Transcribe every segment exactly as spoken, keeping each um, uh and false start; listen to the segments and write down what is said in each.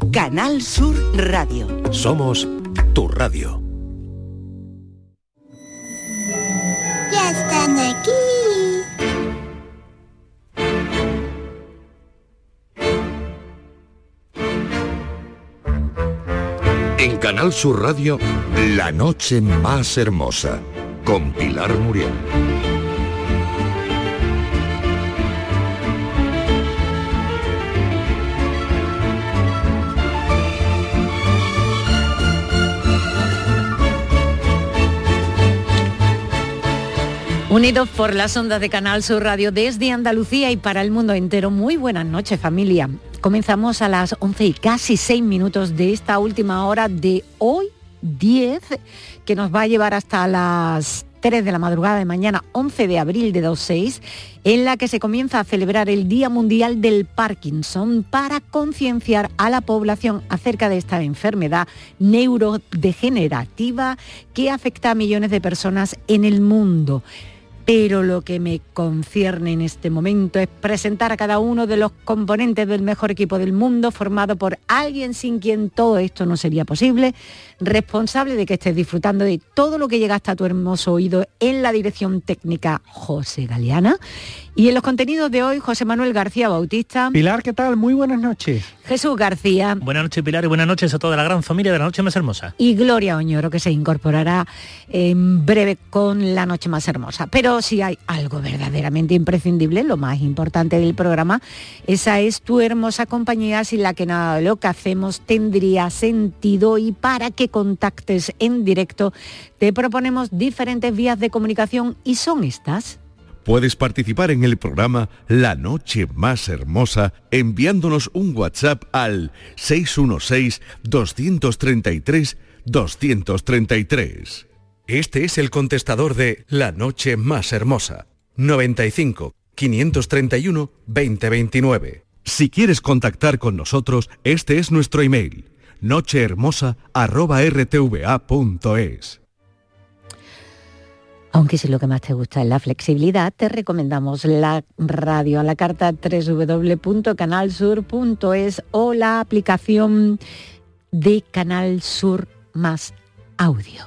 Canal Sur Radio. Somos tu radio. Ya están aquí. En Canal Sur Radio, La Noche Más Hermosa, con Pilar Muriel. Unidos por las ondas de Canal Sur Radio desde Andalucía y para el mundo entero. Muy buenas noches, familia. Comenzamos a las once y casi seis minutos de esta última hora de hoy, diez, que nos va a llevar hasta las tres de la madrugada de mañana, once de abril de dos mil seis, en la que se comienza a celebrar el Día Mundial del Parkinson para concienciar a la población acerca de esta enfermedad neurodegenerativa que afecta a millones de personas en el mundo. Pero lo que me concierne en este momento es presentar a cada uno de los componentes del mejor equipo del mundo, formado por alguien sin quien todo esto no sería posible, responsable de que estés disfrutando de todo lo que llega hasta tu hermoso oído en la dirección técnica, José Galeana. Y en los contenidos de hoy, José Manuel García Bautista. Pilar, ¿qué tal? Muy buenas noches. Jesús García. Buenas noches, Pilar, y buenas noches a toda la gran familia de La Noche Más Hermosa. Y Gloria Oñoro, que se incorporará en breve con La Noche Más Hermosa. Pero si hay algo verdaderamente imprescindible, lo más importante del programa, esa es tu hermosa compañía, sin la que nada de lo que hacemos tendría sentido. Y para que contactes en directo, te proponemos diferentes vías de comunicación y son estas. Puedes participar en el programa La Noche Más Hermosa enviándonos un WhatsApp al seis uno seis, dos tres tres, dos tres tres. Este es el contestador de La Noche Más Hermosa, noventa y cinco, quinientos treinta y uno, veinte veintinueve. Si quieres contactar con nosotros, este es nuestro email, nochehermosa arroba r t v a punto es. Aunque si lo que más te gusta es la flexibilidad, te recomendamos la radio a la carta doble u doble u doble u punto canal sur punto es o la aplicación de Canal Sur Más Audio.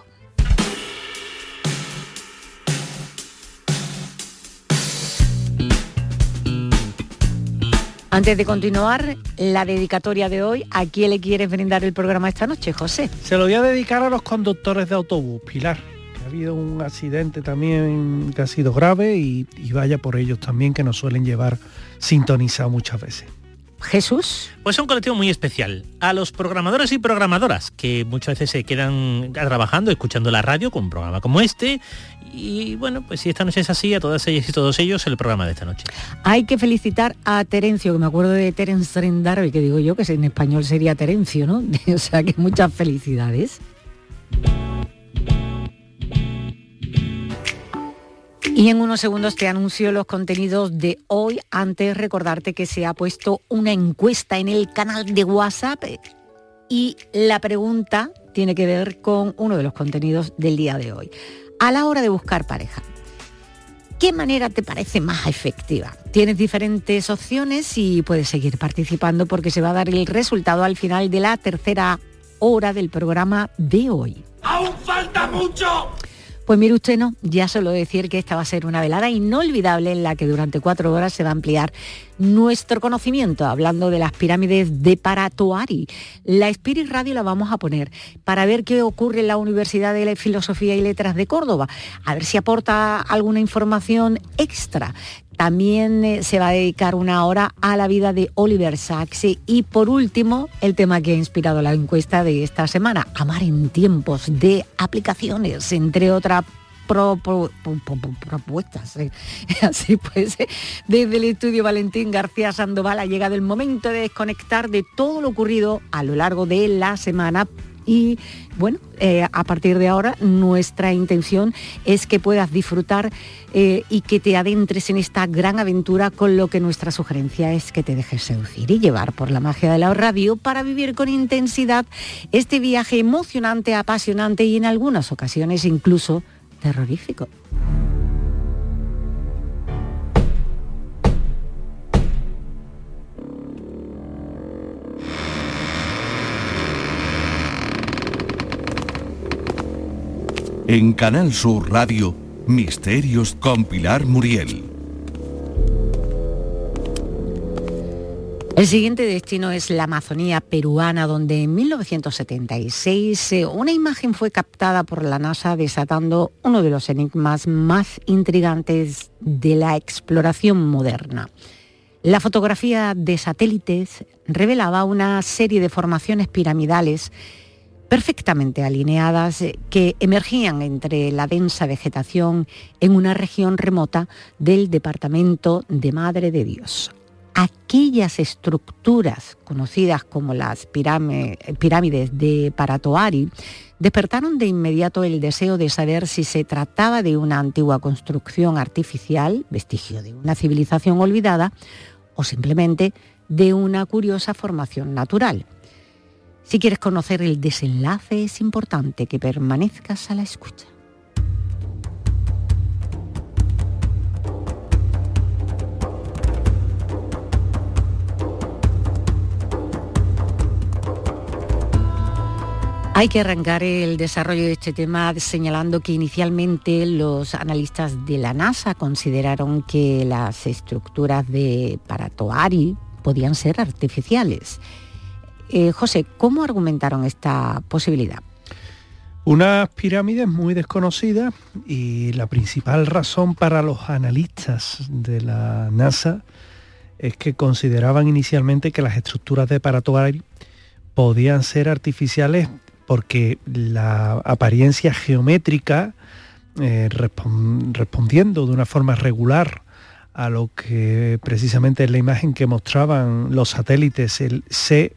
Antes de continuar, la dedicatoria de hoy, ¿a quién le quieres brindar el programa esta noche, José? Se lo voy a dedicar a los conductores de autobús, Pilar. Ha habido un accidente también que ha sido grave y, y vaya por ellos también, que nos suelen llevar sintonizados muchas veces. Jesús. Pues es un colectivo muy especial. A los programadores y programadoras que muchas veces se quedan trabajando, escuchando la radio con un programa como este. Y bueno, pues si esta noche es así, a todas ellas y todos ellos, el programa de esta noche. Hay que felicitar a Terencio, que me acuerdo de Terence Trendarby, que digo yo, que en español sería Terencio, ¿no? O sea que muchas felicidades. Y en unos segundos te anuncio los contenidos de hoy. Antes recordarte que se ha puesto una encuesta en el canal de WhatsApp y la pregunta tiene que ver con uno de los contenidos del día de hoy. A la hora de buscar pareja, ¿qué manera te parece más efectiva? Tienes diferentes opciones y puedes seguir participando porque se va a dar el resultado al final de la tercera hora del programa de hoy. ¡Aún falta mucho! Pues mire usted, no, ya solo decir que esta va a ser una velada inolvidable en la que durante cuatro horas se va a ampliar nuestro conocimiento, hablando de las pirámides de Paratoari. La Spirit Radio la vamos a poner para ver qué ocurre en la Universidad de Filosofía y Letras de Córdoba, a ver si aporta alguna información extra. También eh, se va a dedicar una hora a la vida de Oliver Sacks. Y por último, el tema que ha inspirado la encuesta de esta semana, amar en tiempos de aplicaciones, entre otras pro, pro, pro, pro, pro, propuestas. Eh. Así pues, eh, desde el estudio Valentín García Sandoval ha llegado el momento de desconectar de todo lo ocurrido a lo largo de la semana. Y bueno, eh, a partir de ahora nuestra intención es que puedas disfrutar eh, y que te adentres en esta gran aventura, con lo que nuestra sugerencia es que te dejes seducir y llevar por la magia de la radio para vivir con intensidad este viaje emocionante, apasionante y en algunas ocasiones incluso terrorífico. En Canal Sur Radio, Misterios con Pilar Muriel. El siguiente destino es la Amazonía peruana, donde en mil novecientos setenta y seis eh, una imagen fue captada por la NASA desatando uno de los enigmas más intrigantes de la exploración moderna. La fotografía de satélites revelaba una serie de formaciones piramidales perfectamente alineadas que emergían entre la densa vegetación en una región remota del departamento de Madre de Dios. Aquellas estructuras conocidas como las pirámides de Paratoari despertaron de inmediato el deseo de saber si se trataba de una antigua construcción artificial, vestigio de una civilización olvidada, o simplemente de una curiosa formación natural. Si quieres conocer el desenlace, es importante que permanezcas a la escucha. Hay que arrancar el desarrollo de este tema señalando que inicialmente los analistas de la NASA consideraron que las estructuras de Paratoari podían ser artificiales. Eh, José, ¿cómo argumentaron esta posibilidad? Unas pirámides muy desconocidas, y la principal razón para los analistas de la NASA es que consideraban inicialmente que las estructuras de Paratoari podían ser artificiales porque la apariencia geométrica, eh, respond, respondiendo de una forma regular a lo que precisamente es la imagen que mostraban los satélites, el C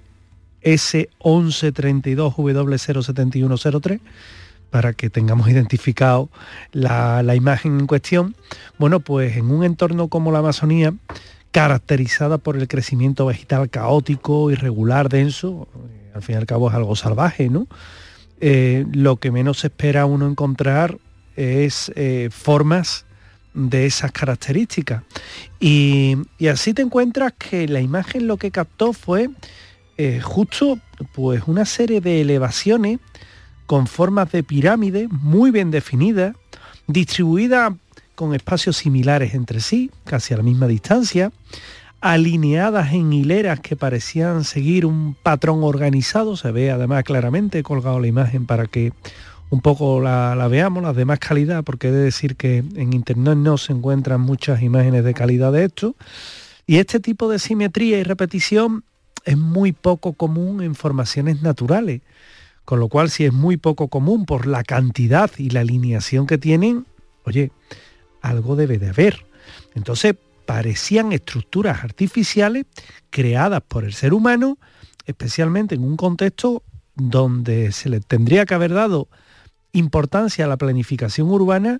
S once treinta y dos W cero siete uno cero tres, para que tengamos identificado la, la imagen en cuestión. Bueno, pues en un entorno como la Amazonía, caracterizada por el crecimiento vegetal caótico, irregular, denso, al fin y al cabo es algo salvaje, ¿no? Eh, lo que menos se espera uno encontrar es eh, formas de esas características. Y, y así te encuentras que la imagen lo que captó fue eh, justo pues una serie de elevaciones con formas de pirámide muy bien definidas, distribuidas con espacios similares entre sí, casi a la misma distancia, alineadas en hileras que parecían seguir un patrón organizado. Se ve además claramente, he colgado la imagen para que un poco la, la veamos, las de más calidad, porque he de decir que en internet no se encuentran muchas imágenes de calidad de esto. Y este tipo de simetría y repetición es muy poco común en formaciones naturales, con lo cual, si es muy poco común por la cantidad y la alineación que tienen, oye, algo debe de haber. Entonces, parecían estructuras artificiales creadas por el ser humano, especialmente en un contexto donde se le tendría que haber dado importancia a la planificación urbana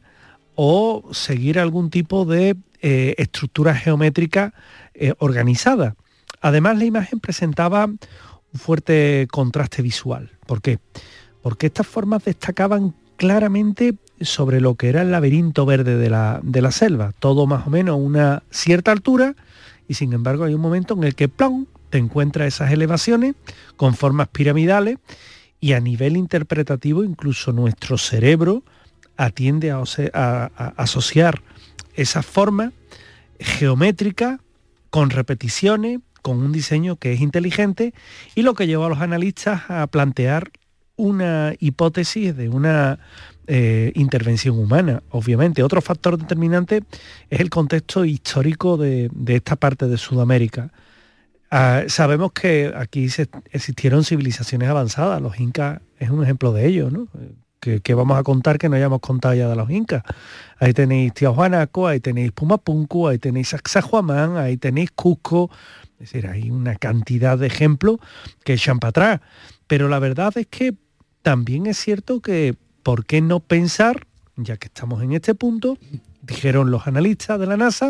o seguir algún tipo de eh, estructura geométrica eh, organizada. Además, la imagen presentaba un fuerte contraste visual. ¿Por qué? Porque estas formas destacaban claramente sobre lo que era el laberinto verde de la, de la selva, todo más o menos a una cierta altura, y sin embargo hay un momento en el que ¡plum!, te encuentras esas elevaciones con formas piramidales, y a nivel interpretativo incluso nuestro cerebro atiende a, a, a asociar esas formas geométricas con repeticiones, con un diseño que es inteligente, y lo que lleva a los analistas a plantear una hipótesis de una eh, intervención humana. Obviamente, otro factor determinante es el contexto histórico de, de esta parte de Sudamérica. Ah, sabemos que aquí se, existieron civilizaciones avanzadas, los incas es un ejemplo de ello, ¿no? Que, que vamos a contar que no hayamos contado ya de los incas. Ahí tenéis Tiahuanaco, ahí tenéis Pumapunku, ahí tenéis Sacsayhuamán, ahí tenéis Cusco. Es decir, hay una cantidad de ejemplos que echan para atrás. Pero la verdad es que también es cierto que, ¿por qué no pensar, ya que estamos en este punto, dijeron los analistas de la NASA,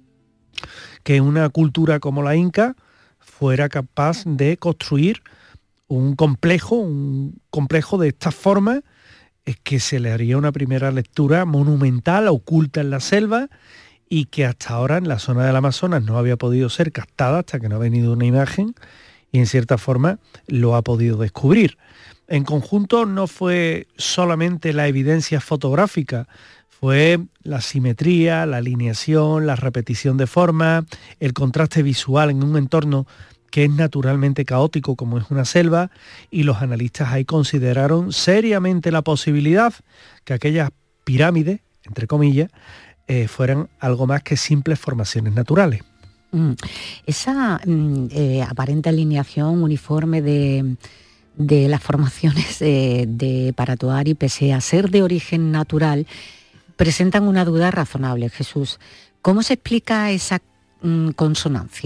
que una cultura como la inca fuera capaz de construir un complejo, un complejo de esta forma, es que se le haría una primera lectura monumental, oculta en la selva, y que hasta ahora en la zona del Amazonas no había podido ser captada hasta que no ha venido una imagen, y en cierta forma lo ha podido descubrir. En conjunto no fue solamente la evidencia fotográfica, fue la simetría, la alineación, la repetición de forma, el contraste visual en un entorno que es naturalmente caótico como es una selva, y los analistas ahí consideraron seriamente la posibilidad que aquellas pirámides, entre comillas, eh, fueran algo más que simples formaciones naturales. Mm. Esa mm, eh, aparente alineación uniforme de, de las formaciones eh, de Paratoari, pese a ser de origen natural, presentan una duda razonable, Jesús. ¿Cómo se explica esa mm, consonancia?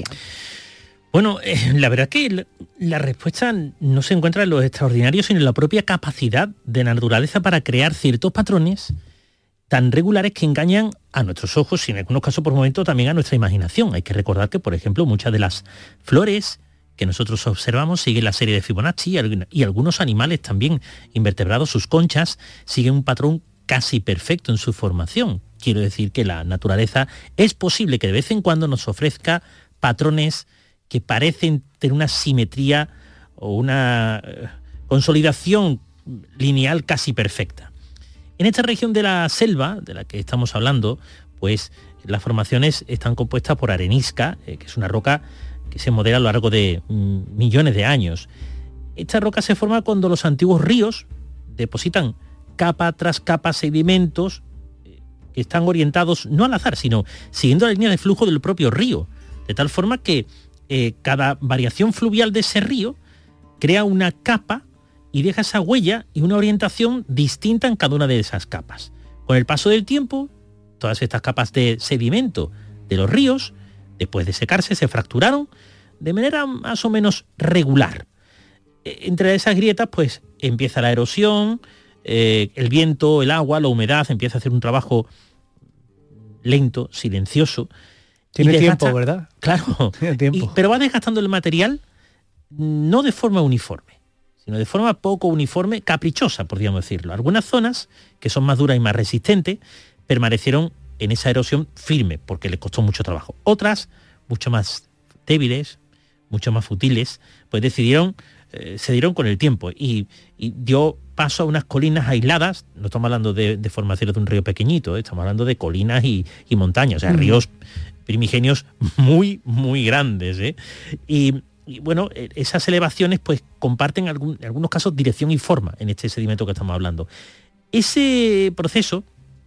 Bueno, eh, la verdad que la, la respuesta no se encuentra en lo extraordinario, sino en la propia capacidad de la naturaleza para crear ciertos patrones tan regulares que engañan a nuestros ojos y en algunos casos por momentos también a nuestra imaginación. Hay que recordar que, por ejemplo, muchas de las flores que nosotros observamos siguen la serie de Fibonacci y algunos animales también invertebrados, sus conchas, siguen un patrón casi perfecto en su formación. Quiero decir que la naturaleza es posible que de vez en cuando nos ofrezca patrones que parecen tener una simetría o una eh, consolidación lineal casi perfecta. En esta región de la selva, de la que estamos hablando, pues las formaciones están compuestas por arenisca, eh, que es una roca que se modela a lo largo de mm, millones de años. Esta roca se forma cuando los antiguos ríos depositan capa tras capa sedimentos eh, que están orientados no al azar, sino siguiendo la línea de flujo del propio río, de tal forma que Eh, cada variación fluvial de ese río crea una capa y deja esa huella y una orientación distinta en cada una de esas capas. Con el paso del tiempo, todas estas capas de sedimento de los ríos, después de secarse, se fracturaron de manera más o menos regular. Eh, entre esas grietas, pues empieza la erosión, eh, el viento, el agua, la humedad, empieza a hacer un trabajo lento, silencioso. Tiene desgasta, tiempo, ¿verdad? Claro, Tiene tiempo. Y, pero va desgastando el material no de forma uniforme, sino de forma poco uniforme, caprichosa, podríamos decirlo. Algunas zonas, que son más duras y más resistentes, permanecieron en esa erosión firme, porque les costó mucho trabajo. Otras, mucho más débiles, mucho más futiles, pues decidieron, eh, se dieron con el tiempo y, y dio paso a unas colinas aisladas. No estamos hablando de, de formaciones de un río pequeñito, ¿eh? Estamos hablando de colinas y, y montañas, o sea, mm. ríos primigenios muy, muy grandes, ¿eh? Y, y bueno, esas elevaciones pues comparten algún, en algunos casos dirección y forma en este sedimento que estamos hablando. Ese proceso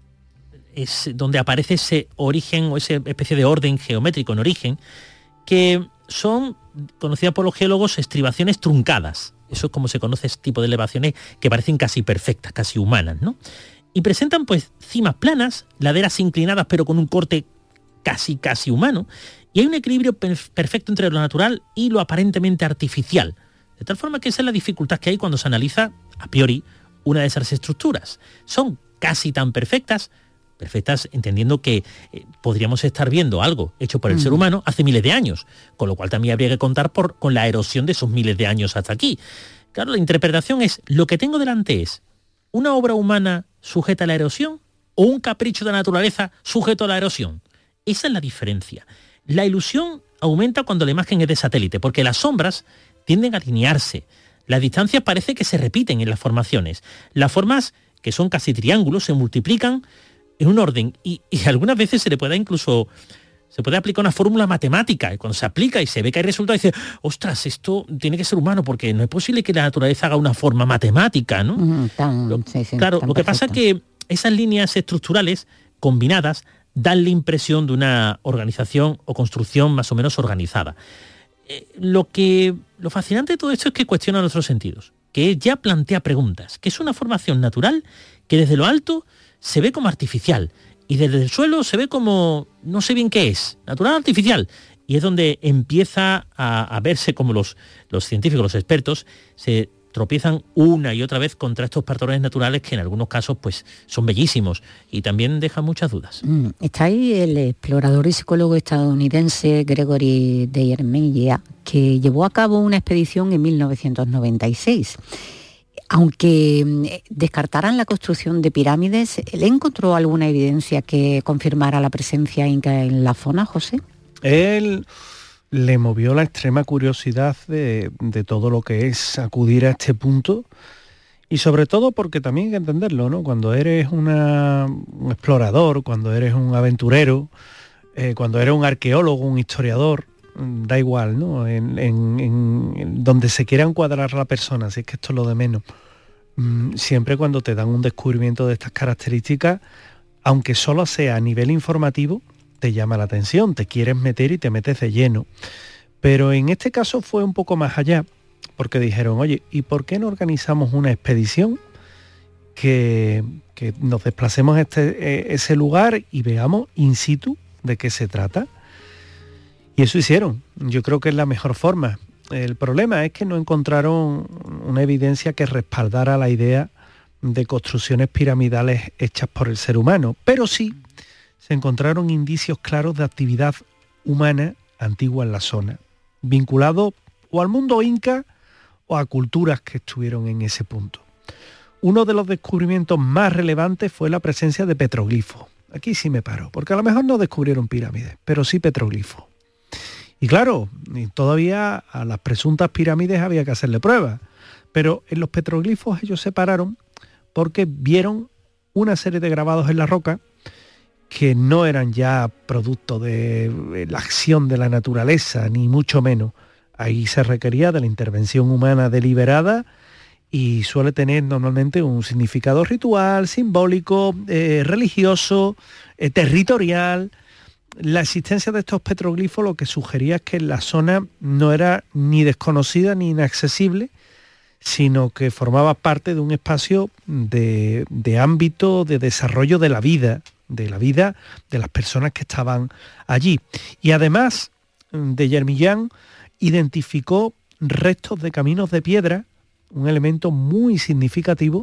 es donde aparece ese origen o esa especie de orden geométrico en origen, que son conocidas por los geólogos estribaciones truncadas. Eso es como se conoce este tipo de elevaciones que parecen casi perfectas, casi humanas, ¿no? Y presentan pues cimas planas, laderas inclinadas pero con un corte casi, casi humano, y hay un equilibrio perfecto entre lo natural y lo aparentemente artificial, de tal forma que esa es la dificultad que hay cuando se analiza a priori una de esas estructuras. Son casi tan perfectas, perfectas entendiendo que eh, podríamos estar viendo algo hecho por el mm. ser humano hace miles de años, con lo cual también habría que contar por, con la erosión de esos miles de años hasta aquí. Claro, la interpretación es, lo que tengo delante es una obra humana sujeta a la erosión o un capricho de la naturaleza sujeto a la erosión. Esa es la diferencia. La ilusión aumenta cuando la imagen es de satélite, porque las sombras tienden a alinearse. Las distancias parece que se repiten en las formaciones. Las formas, que son casi triángulos, se multiplican en un orden y, y algunas veces se le puede incluso se puede aplicar una fórmula matemática, y cuando se aplica y se ve que hay resultados, dice, ostras, esto tiene que ser humano, porque no es posible que la naturaleza haga una forma matemática, ¿no? Mm, tan, lo, sí, sí, claro, tan lo que perfecto. Pasa es que esas líneas estructurales combinadas dan la impresión de una organización o construcción más o menos organizada. Eh, lo que lo fascinante de todo esto es que cuestiona nuestros sentidos, que ya plantea preguntas, que es una formación natural que desde lo alto se ve como artificial y desde el suelo se ve como no sé bien qué es, natural o artificial. Y es donde empieza a, a verse como los, los científicos, los expertos, se tropiezan una y otra vez contra estos patrones naturales que en algunos casos pues son bellísimos y también dejan muchas dudas. Mm, está ahí el explorador y psicólogo estadounidense Gregory Deiermeier, que llevó a cabo una expedición en mil novecientos noventa y seis. Aunque descartaran la construcción de pirámides, ¿él encontró alguna evidencia que confirmara la presencia inca en la zona, José? Él le movió la extrema curiosidad de, de todo lo que es acudir a este punto, y sobre todo porque también hay que entenderlo, ¿no? Cuando eres una, un explorador, cuando eres un aventurero, eh, cuando eres un arqueólogo, un historiador, da igual, ¿no? En, en, en, en donde se quiera encuadrar a la persona, si es que esto es lo de menos. Mm, siempre cuando te dan un descubrimiento de estas características, aunque solo sea a nivel informativo, te llama la atención, te quieres meter y te metes de lleno. Pero en este caso fue un poco más allá, porque dijeron, oye, ¿y por qué no organizamos una expedición que, que nos desplacemos a este, ese lugar y veamos in situ de qué se trata? Y eso hicieron. Yo creo que es la mejor forma. El problema es que no encontraron una evidencia que respaldara la idea de construcciones piramidales hechas por el ser humano, pero sí se encontraron indicios claros de actividad humana antigua en la zona, vinculado o al mundo inca o a culturas que estuvieron en ese punto. Uno de los descubrimientos más relevantes fue la presencia de petroglifos. Aquí sí me paro, porque a lo mejor no descubrieron pirámides, pero sí petroglifos. Y claro, todavía a las presuntas pirámides había que hacerle pruebas, pero en los petroglifos ellos se pararon porque vieron una serie de grabados en la roca que no eran ya producto de la acción de la naturaleza, ni mucho menos. Ahí se requería de la intervención humana deliberada y suele tener normalmente un significado ritual, simbólico, eh, religioso, eh, territorial. La existencia de estos petroglifos lo que sugería es que la zona no era ni desconocida ni inaccesible, sino que formaba parte de un espacio de, de ámbito de desarrollo de la vida, de la vida de las personas que estaban allí. Y además de Yermillán identificó restos de caminos de piedra, un elemento muy significativo,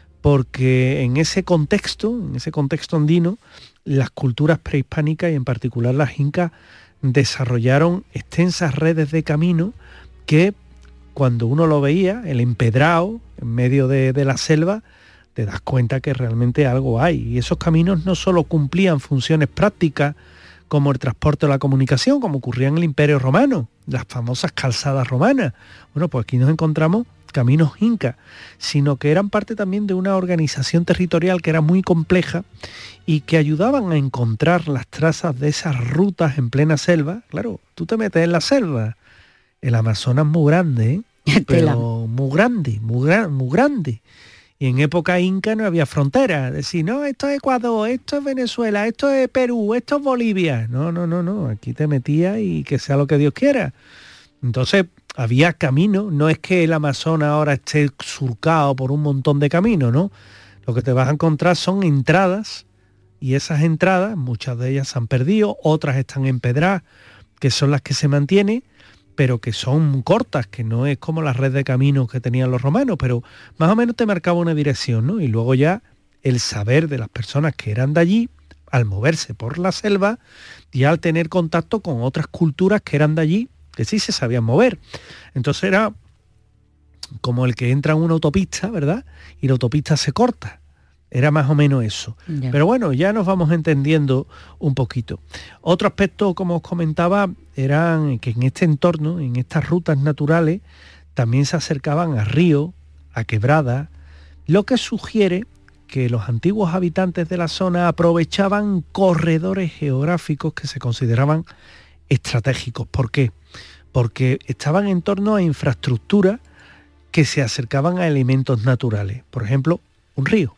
porque en ese contexto, en ese contexto andino, las culturas prehispánicas y en particular las incas desarrollaron extensas redes de caminos que cuando uno lo veía, el empedrado en medio de, de la selva, te das cuenta que realmente algo hay. Y esos caminos no solo cumplían funciones prácticas como el transporte o la comunicación, como ocurría en el Imperio Romano, las famosas calzadas romanas. Bueno, pues aquí nos encontramos caminos incas, sino que eran parte también de una organización territorial que era muy compleja y que ayudaban a encontrar las trazas de esas rutas en plena selva. Claro, tú te metes en la selva, el Amazonas es muy grande, ¿eh? Pero muy grande, muy, gran, muy grande. Y en época inca no había fronteras. Decir, no, esto es Ecuador, esto es Venezuela, esto es Perú, esto es Bolivia. No, no, no, no. Aquí te metías y que sea lo que Dios quiera. Entonces, había caminos. No es que el Amazonas ahora esté surcado por un montón de caminos, ¿no? Lo que te vas a encontrar son entradas, y esas entradas, muchas de ellas se han perdido, otras están empedradas, que son las que se mantienen, pero que son cortas, que no es como la red de caminos que tenían los romanos, pero más o menos te marcaba una dirección, ¿no? Y luego ya el saber de las personas que eran de allí, al moverse por la selva y al tener contacto con otras culturas que eran de allí, que sí se sabían mover. Entonces era como el que entra en una autopista, ¿verdad? Y la autopista se corta. Era más o menos eso. Yeah. Pero bueno, ya nos vamos entendiendo un poquito. Otro aspecto, como os comentaba, eran que en este entorno, en estas rutas naturales, también se acercaban a ríos, a quebradas, lo que sugiere que los antiguos habitantes de la zona aprovechaban corredores geográficos que se consideraban estratégicos. ¿Por qué? Porque estaban en torno a infraestructuras que se acercaban a elementos naturales. Por ejemplo, un río.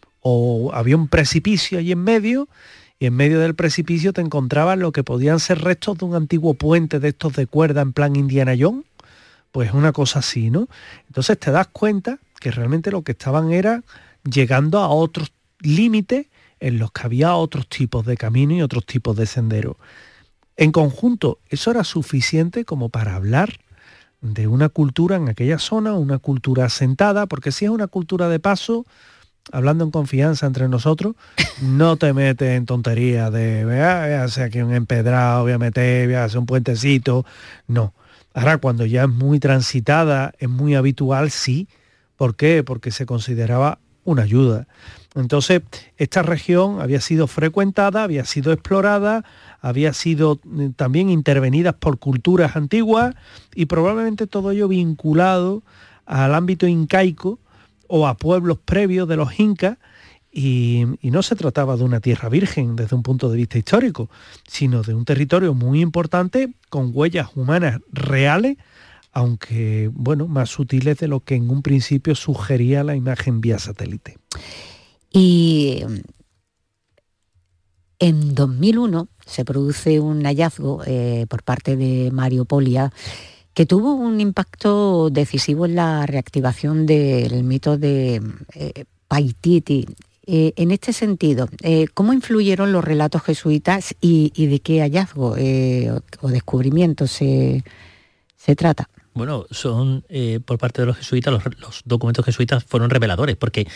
O había un precipicio ahí en medio, y en medio del precipicio te encontrabas lo que podían ser restos de un antiguo puente de estos de cuerda en plan Indiana Jones, pues una cosa así, ¿no? Entonces te das cuenta que realmente lo que estaban era llegando a otros límites en los que había otros tipos de caminos y otros tipos de senderos. En conjunto, eso era suficiente como para hablar de una cultura en aquella zona, una cultura asentada, porque si es una cultura de paso, hablando en confianza entre nosotros, no te metes en tonterías de, voy a hacer aquí un empedrado, voy a meter, voy a hacer un puentecito. No. Ahora, cuando ya es muy transitada, es muy habitual, sí. ¿Por qué? Porque se consideraba una ayuda. Entonces, esta región había sido frecuentada, había sido explorada, había sido también intervenidas por culturas antiguas y probablemente todo ello vinculado al ámbito incaico o a pueblos previos de los incas. Y, y no se trataba de una tierra virgen desde un punto de vista histórico, sino de un territorio muy importante con huellas humanas reales, aunque bueno, más sutiles de lo que en un principio sugería la imagen vía satélite. Y en dos mil uno se produce un hallazgo eh, por parte de Mario Poglia que tuvo un impacto decisivo en la reactivación del mito de eh, Paititi. Eh, en este sentido, eh, ¿cómo influyeron los relatos jesuitas y, y de qué hallazgo eh, o, o descubrimiento se, se trata? Bueno, son eh, por parte de los jesuitas, los, los documentos jesuitas fueron reveladores, porque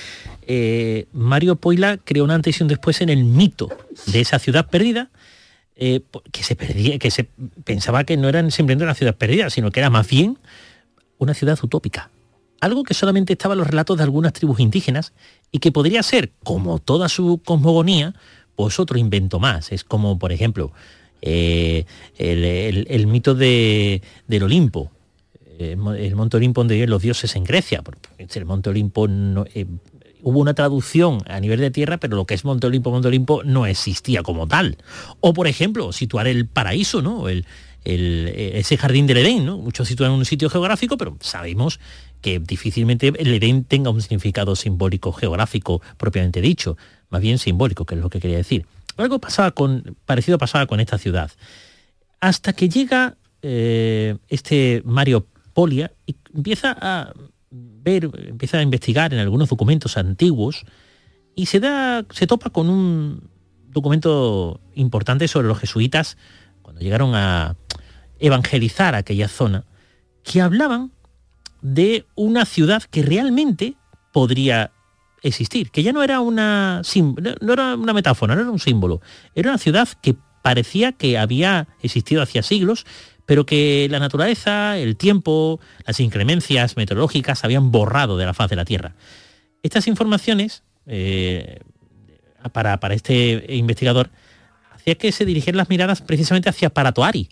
eh, Mario Poglia creó un antes y un después en el mito de esa ciudad perdida, eh, que se perdía, que se pensaba que no era simplemente una ciudad perdida, sino que era más bien una ciudad utópica. Algo que solamente estaba en los relatos de algunas tribus indígenas y que podría ser, como toda su cosmogonía, pues otro invento más. Es como, por ejemplo, eh, el, el, el mito de, del Olimpo, eh, el monte Olimpo donde viven los dioses en Grecia. El monte Olimpo, no, eh, hubo una traducción a nivel de tierra, pero lo que es monte Olimpo, monte Olimpo no existía como tal. O, por ejemplo, situar el paraíso, ¿no? El, el, ese jardín del Edén, ¿no? Muchos sitúan en un sitio geográfico, pero sabemos que difícilmente el Edén tenga un significado simbólico geográfico propiamente dicho, más bien simbólico, que es lo que quería decir. Algo pasaba con, parecido pasaba con esta ciudad. Hasta que llega eh, este Mario Poglia y empieza a ver, empieza a investigar en algunos documentos antiguos y se da, se topa con un documento importante sobre los jesuitas cuando llegaron a evangelizar aquella zona, que hablaban de una ciudad que realmente podría existir, que ya no era una no era una metáfora, no era un símbolo, era una ciudad que parecía que había existido hacía siglos, pero que la naturaleza, el tiempo, las inclemencias meteorológicas habían borrado de la faz de la Tierra. Estas informaciones, eh, para, para este investigador, hacía que se dirigieran las miradas precisamente hacia Paratoari,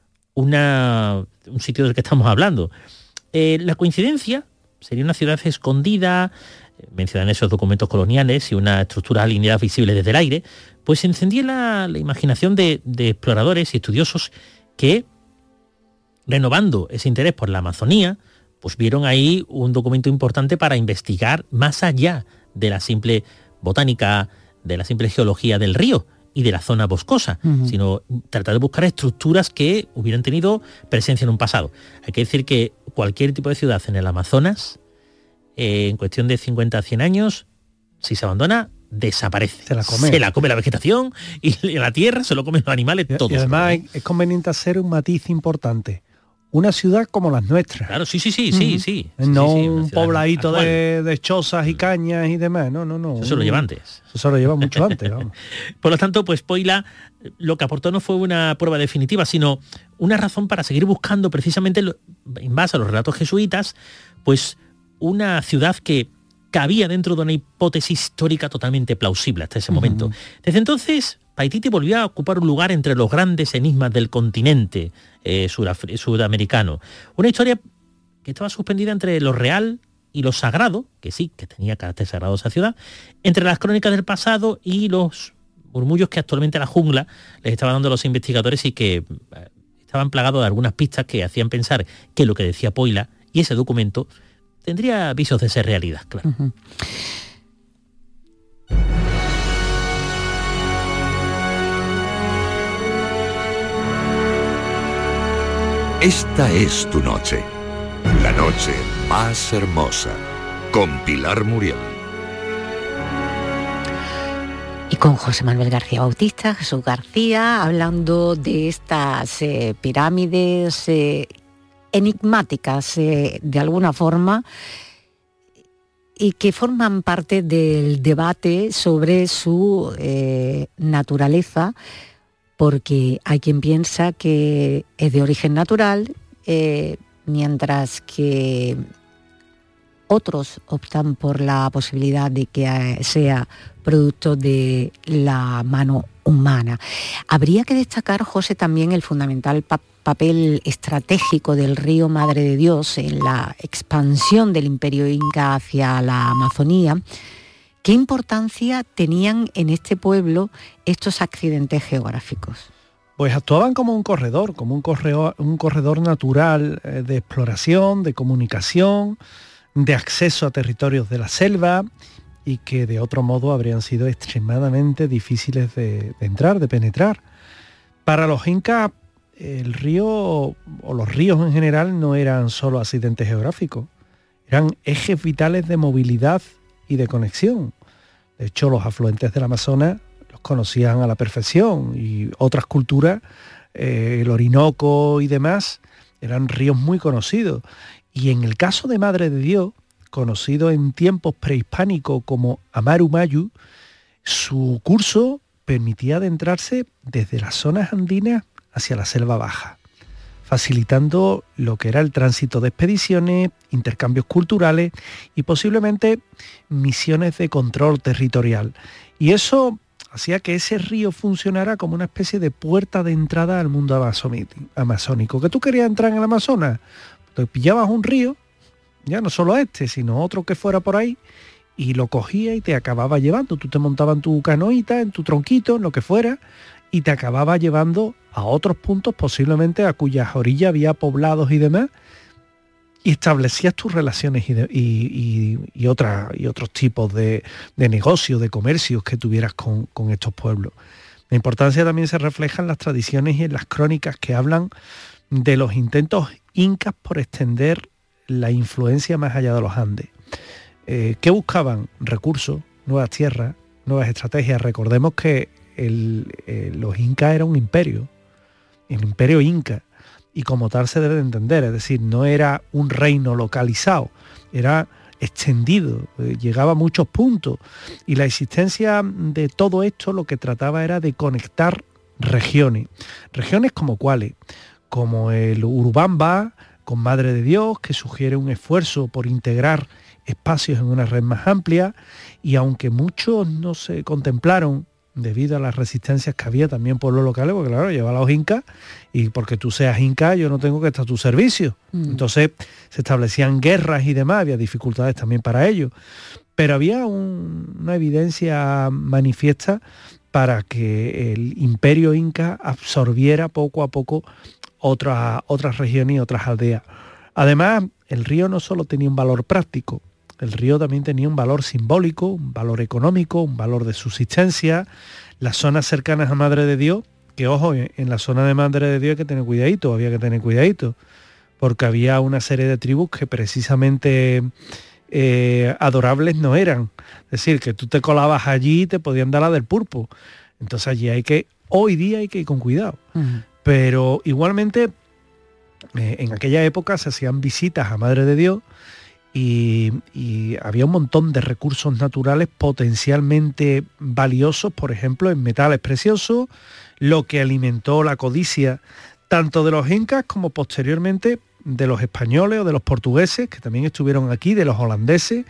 una, un sitio del que estamos hablando. Eh, la coincidencia sería una ciudad escondida, eh, mencionan esos documentos coloniales y una estructura alineada visible desde el aire, pues encendía la, la imaginación de, de exploradores y estudiosos que, renovando ese interés por la Amazonía, pues vieron ahí un documento importante para investigar más allá de la simple botánica, de la simple geología del río y de la zona boscosa, uh-huh. sino tratar de buscar estructuras que hubieran tenido presencia en un pasado. Hay que decir que cualquier tipo de ciudad en el Amazonas, eh, en cuestión de cincuenta a cien años, si se abandona, desaparece. Se la come. Se la come la vegetación y la tierra, se lo comen los animales, y, todos. Y además es, es conveniente hacer un matiz importante. Una ciudad como las nuestras. Claro, sí, sí, sí, sí, sí. No sí, sí, un pobladito de, de chozas y cañas y demás, no, no, no. Eso se lo lleva antes. Eso se lo lleva mucho antes, vamos. Por lo tanto, pues Poglia lo que aportó no fue una prueba definitiva, sino una razón para seguir buscando precisamente, en base a los relatos jesuitas, pues una ciudad que cabía dentro de una hipótesis histórica totalmente plausible hasta ese uh-huh. momento. Desde entonces, Paititi volvió a ocupar un lugar entre los grandes enigmas del continente eh, suraf- sudamericano. Una historia que estaba suspendida entre lo real y lo sagrado, que sí, que tenía carácter sagrado esa ciudad, entre las crónicas del pasado y los murmullos que actualmente la jungla les estaba dando a los investigadores y que eh, estaban plagados de algunas pistas que hacían pensar que lo que decía Poglia y ese documento tendría visos de ser realidad, claro. Uh-huh. Esta es tu noche, la noche más hermosa, con Pilar Muriel. Y con José Manuel García Bautista, Jesús García, hablando de estas eh, pirámides eh, enigmáticas eh, de alguna forma y que forman parte del debate sobre su eh, naturaleza, porque hay quien piensa que es de origen natural, eh, mientras que otros optan por la posibilidad de que sea producto de la mano humana. humana. Habría que destacar, José, también el fundamental pa- papel estratégico del río Madre de Dios en la expansión del Imperio Inca hacia la Amazonía. ¿Qué importancia tenían en este pueblo estos accidentes geográficos? Pues actuaban como un corredor, como un corredor, un corredor natural eh, de exploración, de comunicación, de acceso a territorios de la selva y que de otro modo habrían sido extremadamente difíciles de, de entrar, de penetrar. Para los incas, el río o los ríos en general no eran solo accidentes geográficos, eran ejes vitales de movilidad y de conexión. De hecho, los afluentes del Amazonas los conocían a la perfección y otras culturas, eh, el Orinoco y demás, eran ríos muy conocidos. Y en el caso de Madre de Dios, conocido en tiempos prehispánicos como Amaru Mayu, su curso permitía adentrarse desde las zonas andinas hacia la selva baja, facilitando lo que era el tránsito de expediciones, intercambios culturales y posiblemente misiones de control territorial. Y eso hacía que ese río funcionara como una especie de puerta de entrada al mundo amazónico. ¿Que tú querías entrar en el Amazonas? Te pillabas un río, ya no solo este, sino otro que fuera por ahí, y lo cogía y te acababa llevando. Tú te montabas en tu canoita, en tu tronquito, en lo que fuera, y te acababa llevando a otros puntos, posiblemente a cuyas orillas había poblados y demás, y establecías tus relaciones y, de, y, y, y, otra, y otros tipos de, de negocios, de comercios que tuvieras con, con estos pueblos. La importancia también se refleja en las tradiciones y en las crónicas que hablan de los intentos incas por extender la influencia más allá de los Andes. Eh, ¿Qué buscaban? Recursos, nuevas tierras, nuevas estrategias. Recordemos que el, eh, los incas era un imperio, el imperio inca, y como tal se debe de entender, es decir, no era un reino localizado, era extendido, eh, llegaba a muchos puntos, y la existencia de todo esto lo que trataba era de conectar regiones, regiones como cuáles, como el Urubamba con Madre de Dios, que sugiere un esfuerzo por integrar espacios en una red más amplia, y aunque muchos no se contemplaron debido a las resistencias que había también pueblos locales, porque claro, lleva a los incas, y porque tú seas inca yo no tengo que estar a tu servicio. Mm. Entonces se establecían guerras y demás, había dificultades también para ello, pero había un, una evidencia manifiesta para que el imperio inca absorbiera poco a poco otras, otras regiones y otras aldeas. Además, el río no solo tenía un valor práctico, el río también tenía un valor simbólico, un valor económico, un valor de subsistencia. Las zonas cercanas a Madre de Dios, que ojo, en la zona de Madre de Dios hay que tener cuidadito, había que tener cuidadito, porque había una serie de tribus que precisamente eh, adorables no eran. Es decir, que tú te colabas allí y te podían dar la del pulpo. Entonces allí hay que, hoy día hay que ir con cuidado. Uh-huh. Pero igualmente, eh, en aquella época se hacían visitas a Madre de Dios, Y, y había un montón de recursos naturales potencialmente valiosos, por ejemplo, en metales preciosos, lo que alimentó la codicia tanto de los incas como posteriormente de los españoles o de los portugueses, que también estuvieron aquí, de los holandeses,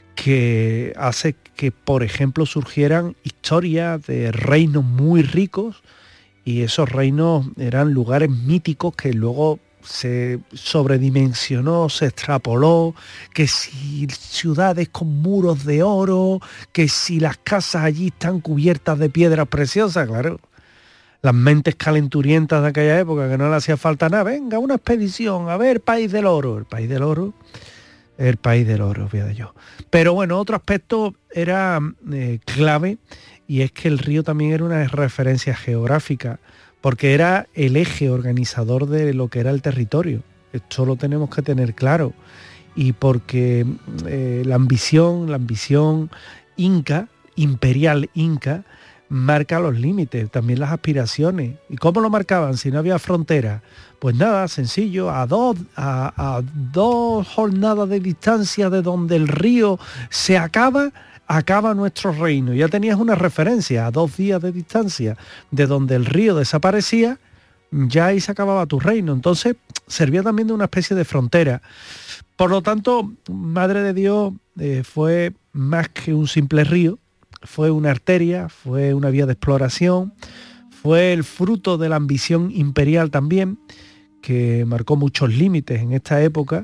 que hace que, por ejemplo, surgieran historias de reinos muy ricos, y esos reinos eran lugares míticos que luego se sobredimensionó, se extrapoló, que si ciudades con muros de oro, que si las casas allí están cubiertas de piedras preciosas, claro. Las mentes calenturientas de aquella época, que no le hacía falta nada, venga, una expedición, a ver, país del oro, el país del oro, el país del oro, fíjate yo. Pero bueno, otro aspecto era eh, clave, y es que el río también era una referencia geográfica, porque era el eje organizador de lo que era el territorio. Esto lo tenemos que tener claro. Y porque eh, la ambición, la ambición inca, imperial inca, marca los límites, también las aspiraciones. ¿Y cómo lo marcaban si no había frontera? Pues nada, sencillo, a dos, a, a dos jornadas de distancia de donde el río se acaba, acaba nuestro reino. Ya tenías una referencia a dos días de distancia de donde el río desaparecía, ya ahí se acababa tu reino. Entonces servía también de una especie de frontera. Por lo tanto, Madre de Dios eh, fue más que un simple río, fue una arteria, fue una vía de exploración, fue el fruto de la ambición imperial también, que marcó muchos límites en esta época,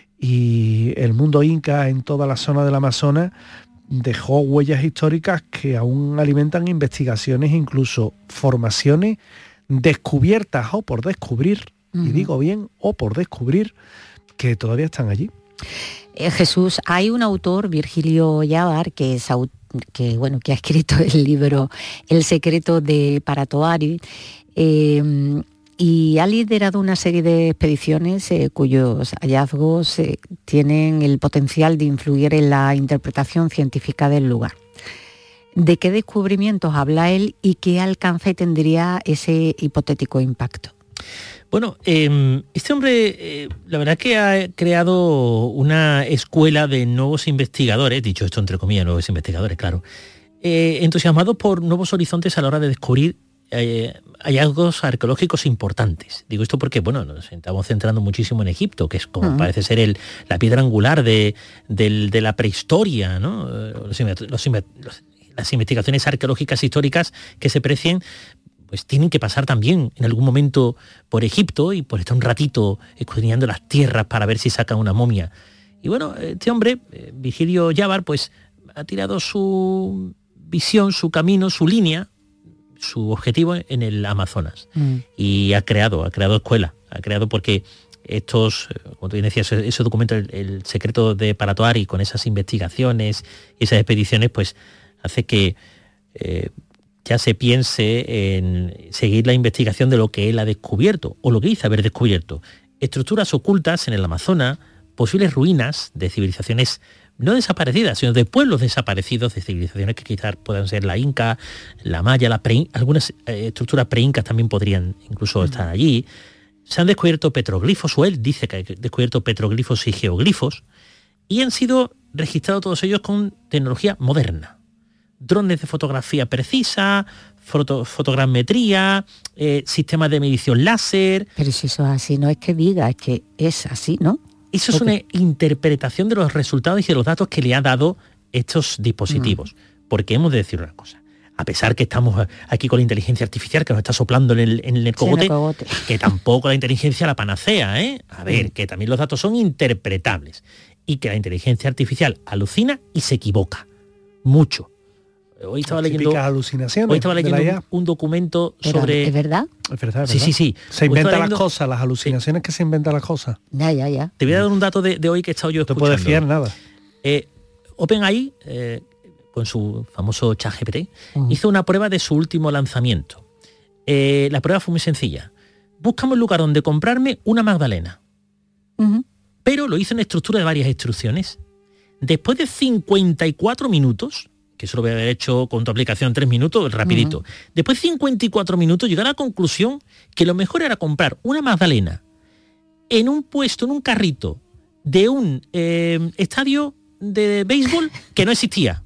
y el mundo inca en toda la zona del Amazonas dejó huellas históricas que aún alimentan investigaciones, incluso formaciones descubiertas o por descubrir, uh-huh. y digo bien, o por descubrir, que todavía están allí. Eh, Jesús, hay un autor, Virgilio Llávaro, que es que bueno que ha escrito el libro El secreto de Paratoari, eh, y ha liderado una serie de expediciones eh, cuyos hallazgos eh, tienen el potencial de influir en la interpretación científica del lugar. ¿De qué descubrimientos habla él y qué alcance tendría ese hipotético impacto? Bueno, eh, este hombre, eh, la verdad que ha creado una escuela de nuevos investigadores, dicho esto entre comillas, nuevos investigadores, claro, eh, entusiasmados por nuevos horizontes a la hora de descubrir eh, hallazgos arqueológicos importantes. Digo esto porque, bueno, nos estamos centrando muchísimo en Egipto, que es como uh-huh. parece ser el, la piedra angular de, del, de la prehistoria, ¿no? Los, los, los, las investigaciones arqueológicas históricas que se precien, pues tienen que pasar también en algún momento por Egipto y por estar un ratito escudriñando las tierras para ver si sacan una momia. Y bueno, este hombre, eh, Virgilio Llávaro, pues ha tirado su visión, su camino, su línea, su objetivo en el Amazonas. Mm. Y ha creado, ha creado escuela, ha creado porque estos, como tú decías, ese documento, el, el secreto de Paratoari, con esas investigaciones y esas expediciones, pues hace que eh, ya se piense en seguir la investigación de lo que él ha descubierto, o lo que dice haber descubierto. Estructuras ocultas en el Amazonas, posibles ruinas de civilizaciones no desaparecidas, sino de pueblos desaparecidos, de civilizaciones que quizás puedan ser la Inca, la Maya, la pre, algunas eh, estructuras preincas también podrían incluso mm. estar allí. Se han descubierto petroglifos, o él dice que ha descubierto petroglifos y geoglifos, y han sido registrados todos ellos con tecnología moderna. Drones de fotografía precisa, foto, fotogrametría, eh, sistemas de medición láser. Pero si eso es así, no es que diga, es que es así, ¿no? Eso es una interpretación de los resultados y de los datos que le han dado estos dispositivos. Mm. Porque hemos de decir una cosa. A pesar que estamos aquí con la inteligencia artificial que nos está soplando en el, en el cogote, sí, en el cogote, que tampoco la inteligencia la panacea, ¿eh? A ver, mm. que también los datos son interpretables. Y que la inteligencia artificial alucina y se equivoca. Mucho. Hoy estaba leyendo, alucinaciones hoy estaba leyendo un, un documento Pero, sobre... ¿Es verdad? Es verdad, es sí, verdad. sí, sí. Se inventan las cosas, las alucinaciones sí. que se inventan las cosas. Ya, ya, ya. Te voy a dar un dato de, de hoy que he estado yo escuchando. No puedes fiar nada. Eh, OpenAI, eh, con su famoso ChatGPT, uh-huh. hizo una prueba de su último lanzamiento. Eh, la prueba fue muy sencilla. Búscame un lugar donde comprarme una magdalena. Uh-huh. Pero lo hizo en estructura de varias instrucciones. Después de cincuenta y cuatro minutos... que eso lo voy a haber hecho con tu aplicación en tres minutos, rapidito. Uh-huh. Después de cincuenta y cuatro minutos llegué a la conclusión que lo mejor era comprar una magdalena en un puesto, en un carrito de un eh, estadio de béisbol que no existía.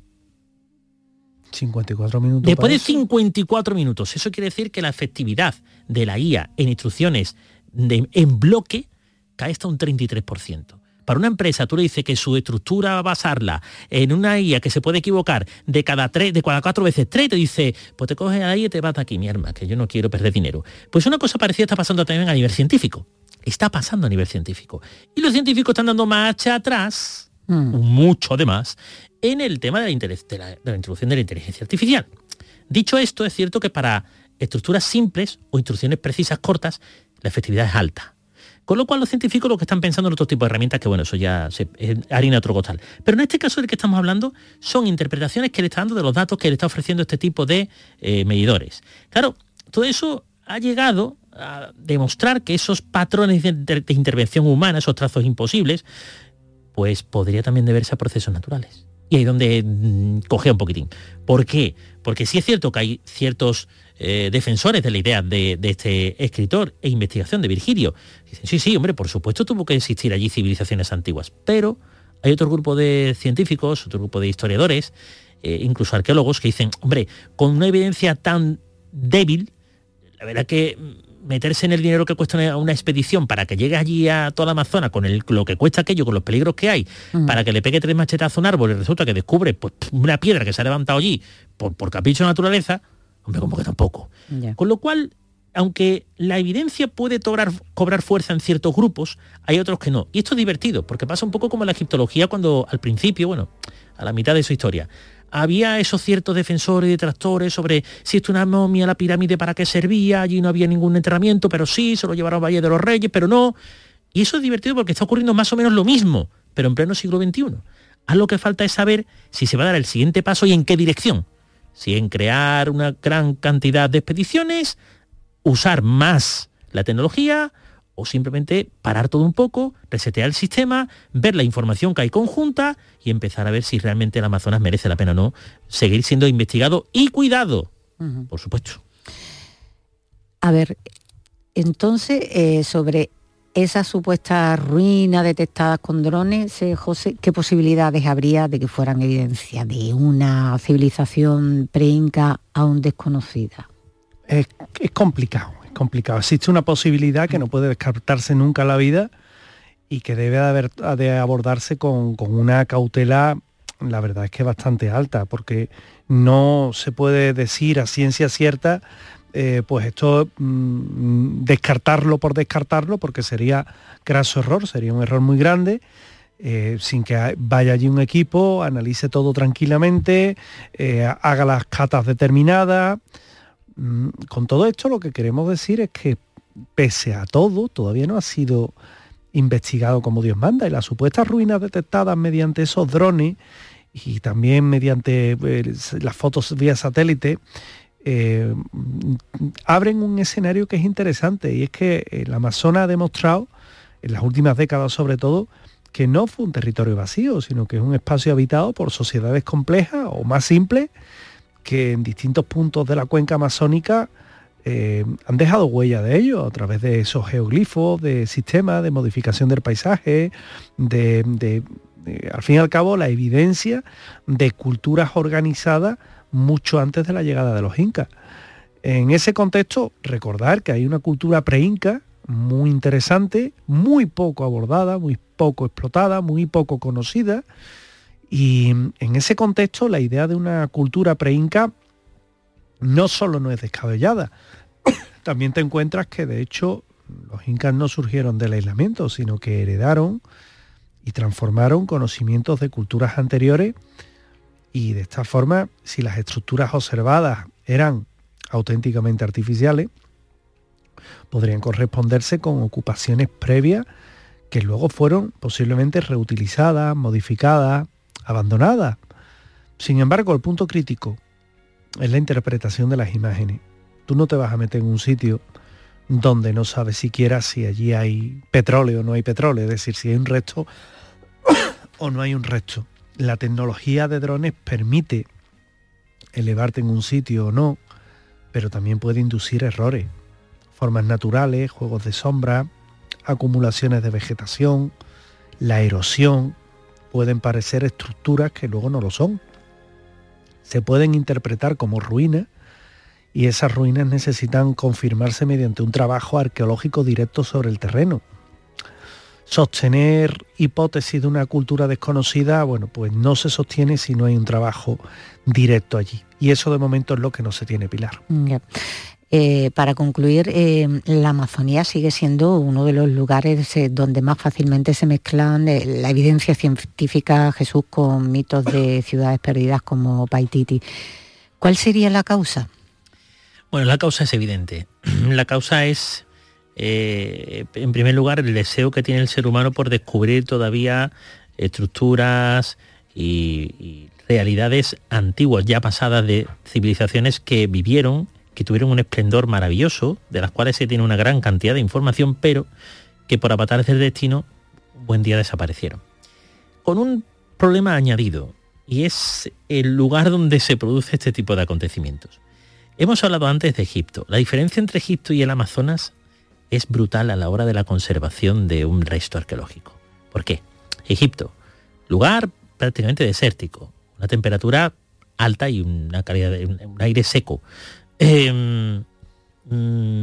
cincuenta y cuatro minutos. Después de cincuenta y cuatro minutos. Eso quiere decir que la efectividad de la I A en instrucciones de, en bloque cae hasta un treinta y tres por ciento. Para una empresa, tú le dices que su estructura va a basarla en una I A que se puede equivocar de cada tres, de cada cuatro veces tres, te dice, pues te coges a la I A y te vas de aquí, mi hermana, que yo no quiero perder dinero. Pues una cosa parecida está pasando también a nivel científico. Está pasando a nivel científico. Y los científicos están dando marcha atrás, mm. mucho además, en el tema de la, de, la, de la introducción de la inteligencia artificial. Dicho esto, es cierto que para estructuras simples o instrucciones precisas cortas, la efectividad es alta. Con lo cual los científicos lo que están pensando en otro tipo de herramientas, que bueno, eso ya se, es harina otro costal. Pero en este caso del que estamos hablando son interpretaciones que le está dando de los datos que le está ofreciendo este tipo de eh, medidores. Claro, todo eso ha llegado a demostrar que esos patrones de, de, de intervención humana, esos trazos imposibles, pues podría también deberse a procesos naturales. Y ahí es donde mmm, cogea un poquitín. ¿Por qué? Porque sí es cierto que hay ciertos eh, defensores de la idea de, de este escritor e investigación de Virgilio. Dicen, sí, sí, hombre, por supuesto tuvo que existir allí civilizaciones antiguas. Pero hay otro grupo de científicos, otro grupo de historiadores, eh, incluso arqueólogos, que dicen, hombre, con una evidencia tan débil, la verdad que meterse en el dinero que cuesta una, una expedición para que llegue allí a toda la Amazonas con el, lo que cuesta aquello, con los peligros que hay, uh-huh. para que le pegue tres machetazos a un árbol y resulta que descubre pues, una piedra que se ha levantado allí por, por capricho de naturaleza, hombre, como que tampoco. Yeah. Con lo cual, aunque la evidencia puede cobrar, cobrar fuerza en ciertos grupos, hay otros que no. Y esto es divertido, porque pasa un poco como en la egiptología cuando al principio, bueno, a la mitad de su historia, había esos ciertos defensores y detractores sobre si esto es una momia, la pirámide para qué servía, allí no había ningún enterramiento, pero sí, se lo llevaron al Valle de los Reyes, pero no. Y eso es divertido porque está ocurriendo más o menos lo mismo, pero en pleno siglo veintiuno. A lo que falta es saber si se va a dar el siguiente paso y en qué dirección. Si en crear una gran cantidad de expediciones, usar más la tecnología, o simplemente parar todo un poco, resetear el sistema, ver la información que hay conjunta y empezar a ver si realmente el Amazonas merece la pena o no seguir siendo investigado y cuidado, uh-huh. por supuesto. A ver, entonces, eh, sobre esas supuestas ruinas detectadas con drones, eh, José, ¿qué posibilidades habría de que fueran evidencia de una civilización pre-inca aún desconocida? Es, es complicado. complicado. Existe una posibilidad que no puede descartarse nunca en la vida y que debe de, haber, de abordarse con, con una cautela, la verdad es que bastante alta, porque no se puede decir a ciencia cierta, eh, pues esto mmm, descartarlo por descartarlo, porque sería graso error, sería un error muy grande, eh, sin que vaya allí un equipo, analice todo tranquilamente, eh, haga las catas determinadas. Con todo esto lo que queremos decir es que pese a todo todavía no ha sido investigado como Dios manda y las supuestas ruinas detectadas mediante esos drones y también mediante eh, las fotos vía satélite eh, abren un escenario que es interesante y es que el Amazonas ha demostrado en las últimas décadas sobre todo que no fue un territorio vacío, sino que es un espacio habitado por sociedades complejas o más simples que en distintos puntos de la cuenca amazónica eh, han dejado huella de ello a través de esos geoglifos, de sistemas, de modificación del paisaje, de, de, de, al fin y al cabo, la evidencia de culturas organizadas mucho antes de la llegada de los incas. En ese contexto, recordar que hay una cultura pre-inca muy interesante, muy poco abordada, muy poco explotada, muy poco conocida. Y en ese contexto la idea de una cultura pre-inca no solo no es descabellada, también te encuentras que de hecho los incas no surgieron del aislamiento, sino que heredaron y transformaron conocimientos de culturas anteriores y de esta forma, si las estructuras observadas eran auténticamente artificiales, podrían corresponderse con ocupaciones previas que luego fueron posiblemente reutilizadas, modificadas, abandonada. Sin embargo, el punto crítico es la interpretación de las imágenes. Tú no te vas a meter en un sitio donde no sabes siquiera si allí hay petróleo o no hay petróleo, es decir, si hay un resto o no hay un resto. La tecnología de drones permite elevarte en un sitio o no, pero también puede inducir errores, formas naturales, juegos de sombra, acumulaciones de vegetación, la erosión. Pueden parecer estructuras que luego no lo son. Se pueden interpretar como ruinas y esas ruinas necesitan confirmarse mediante un trabajo arqueológico directo sobre el terreno. Sostener hipótesis de una cultura desconocida, bueno, pues no se sostiene si no hay un trabajo directo allí. Y eso de momento es lo que no se tiene, Pilar. Yeah. Eh, para concluir, eh, la Amazonía sigue siendo uno de los lugares eh, donde más fácilmente se mezclan eh, la evidencia científica, Jesús, con mitos de ciudades perdidas como Paititi. ¿Cuál sería la causa? Bueno, la causa es evidente. La causa es, eh, en primer lugar, el deseo que tiene el ser humano por descubrir todavía estructuras y, y realidades antiguas, ya pasadas, de civilizaciones que vivieron, que tuvieron un esplendor maravilloso, de las cuales se tiene una gran cantidad de información, pero que por avatares del destino un buen día desaparecieron. Con un problema añadido, y es el lugar donde se produce este tipo de acontecimientos. Hemos hablado antes de Egipto. La diferencia entre Egipto y el Amazonas es brutal a la hora de la conservación de un resto arqueológico. ¿Por qué? Egipto, lugar prácticamente desértico, una temperatura alta y una calidad de un aire seco. Eh, mmm,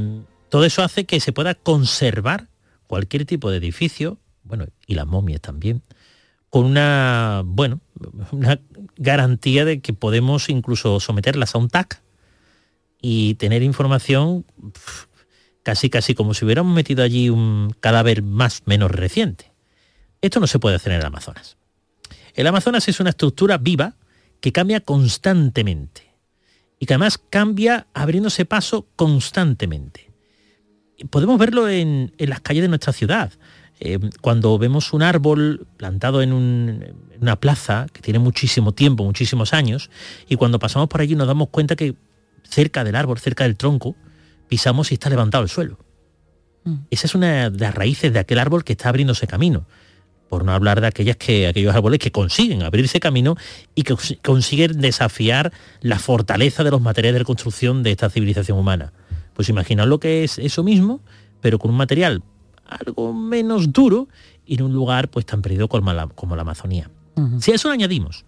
Todo eso hace que se pueda conservar cualquier tipo de edificio, bueno, y las momias también, con una, bueno, una garantía de que podemos incluso someterlas a un T A C y tener información pff, casi casi como si hubiéramos metido allí un cadáver más o menos reciente. Esto no se puede hacer en el Amazonas. El Amazonas es una estructura viva que cambia constantemente y que además cambia abriéndose paso constantemente. Podemos verlo en, en las calles de nuestra ciudad. Eh, cuando vemos un árbol plantado en, un, en una plaza que tiene muchísimo tiempo, muchísimos años, y cuando pasamos por allí nos damos cuenta que cerca del árbol, cerca del tronco, pisamos y está levantado el suelo. Mm. Esa es una de las raíces de aquel árbol que está abriéndose camino. Por no hablar de aquellas que, aquellos árboles que consiguen abrirse camino y que consiguen desafiar la fortaleza de los materiales de construcción de esta civilización humana. Pues imaginad lo que es eso mismo, pero con un material algo menos duro y en un lugar pues tan perdido como la, como la Amazonía. Uh-huh. Si a eso le añadimos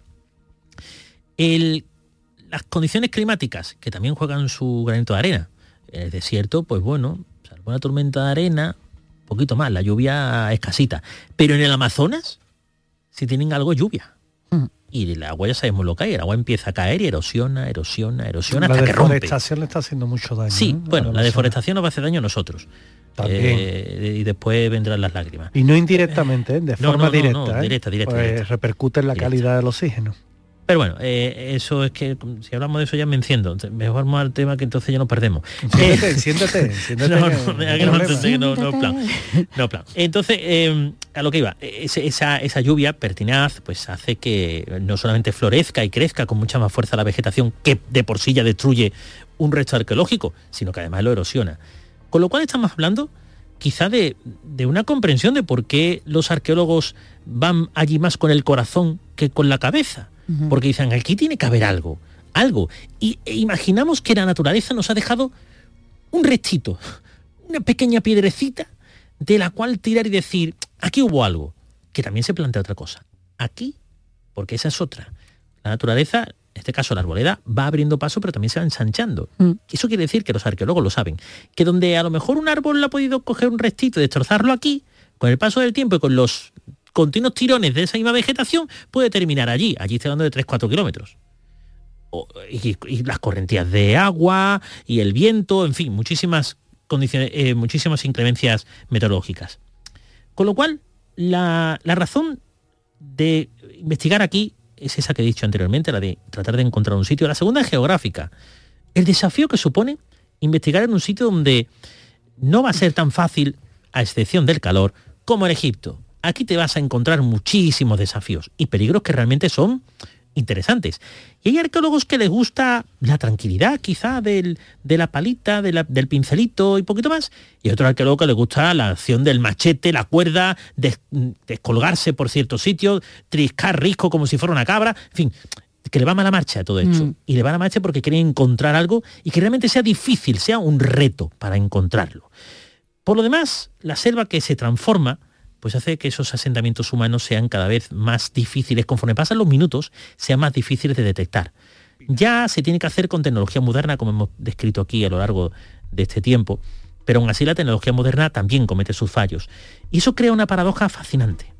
el, las condiciones climáticas, que también juegan su granito de arena. En el desierto, pues bueno, salvo una tormenta de arena, un poquito más, la lluvia escasita. Pero en el Amazonas, si tienen algo, lluvia. Uh-huh. Y el agua ya sabemos lo que hay, el agua empieza a caer y erosiona, erosiona, erosiona hasta que rompe. La deforestación le está haciendo mucho daño. Sí, ¿no? bueno, la, la deforestación nos va a hacer daño a nosotros. También. Eh, y después vendrán las lágrimas. Y no indirectamente, ¿eh? de no, forma no, no, directa. No, ¿eh? directa, directa, pues directa. Repercute en la directa. calidad del oxígeno. Pero bueno, eh, eso es que si hablamos de eso ya me enciendo. Mejor vamos al tema que entonces ya nos perdemos. Siéntate, eh, siéntate, siéntate. No, no, que no, entonces, no, no, plan. No, plan. Entonces, eh, a lo que iba, esa, esa lluvia pertinaz pues hace que no solamente florezca y crezca con mucha más fuerza la vegetación, que de por sí ya destruye un resto arqueológico, sino que además lo erosiona. Con lo cual estamos hablando quizá de, de una comprensión de por qué los arqueólogos van allí más con el corazón que con la cabeza. Porque dicen, aquí tiene que haber algo, algo. Y e imaginamos que la naturaleza nos ha dejado un restito, una pequeña piedrecita de la cual tirar y decir, aquí hubo algo. Que también se plantea otra cosa. Aquí, porque esa es otra. La naturaleza, en este caso la arboleda, va abriendo paso, pero también se va ensanchando. Mm. Eso quiere decir que los arqueólogos lo saben. Que donde a lo mejor un árbol ha podido coger un restito y destrozarlo aquí, con el paso del tiempo y con los continuos tirones de esa misma vegetación, puede terminar allí. Allí estoy hablando de tres a cuatro kilómetros. O, y, y las correntías de agua y el viento, en fin, muchísimas condiciones, eh, muchísimas inclemencias meteorológicas. Con lo cual, la, la razón de investigar aquí es esa que he dicho anteriormente, la de tratar de encontrar un sitio. La segunda es geográfica. El desafío que supone investigar en un sitio donde no va a ser tan fácil, a excepción del calor, como en Egipto. Aquí te vas a encontrar muchísimos desafíos y peligros que realmente son interesantes. Y hay arqueólogos que les gusta la tranquilidad, quizá, del, de la palita, de la, del pincelito y poquito más. Y hay otros arqueólogos que les gusta la acción del machete, la cuerda, des, descolgarse por ciertos sitios, triscar risco como si fuera una cabra. En fin, que le va mala marcha a todo esto. Mm. Y le va a la marcha porque quieren encontrar algo y que realmente sea difícil, sea un reto para encontrarlo. Por lo demás, la selva que se transforma pues hace que esos asentamientos humanos sean cada vez más difíciles, conforme pasan los minutos, sean más difíciles de detectar. Ya se tiene que hacer con tecnología moderna, como hemos descrito aquí a lo largo de este tiempo, pero aún así la tecnología moderna también comete sus fallos. Y eso crea una paradoja fascinante.